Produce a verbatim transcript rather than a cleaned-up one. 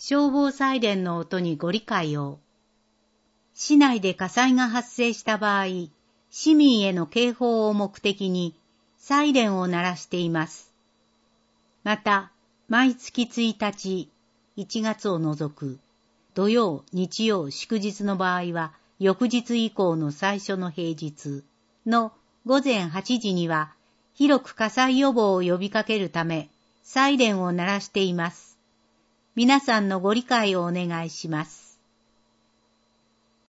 消防サイレンの音にご理解を。市内で火災が発生した場合、市民への警報を目的にサイレンを鳴らしています。また、毎月ついたち、いちがつを除く、土曜、日曜、祝日の場合は、翌日以降の最初の平日のごぜんはちじには、広く火災予防を呼びかけるため、サイレンを鳴らしています。皆さんのご理解をお願いします。